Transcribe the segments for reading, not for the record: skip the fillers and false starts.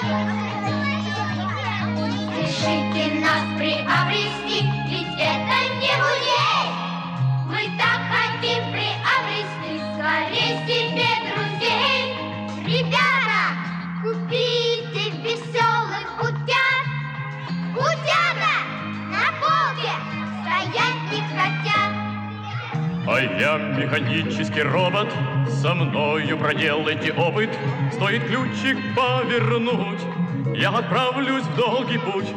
Решите нас приобрести, ведь это не музей. Мы так хотим приобрести скорее себе друзей. Ребята, купите веселых утят. Утята на полке стоять не хотят. А я механический робот, со мною проделайте опыт. Стоит ключик повернуть, я отправлюсь в долгий путь.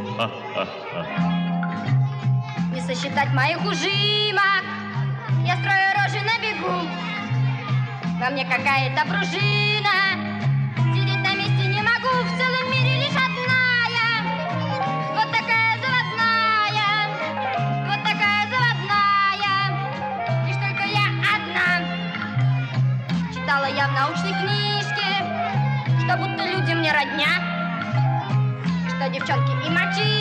Не сосчитать моих ужимок, я строю рожи на бегу. Во мне какая-то пружина, сидеть на месте не могу. В целом мире лишь одна я, вот такая заводная, вот такая заводная. Лишь только я одна. Читала я в научной книжке, что будто люди мне родня, что девчонки и мальчишки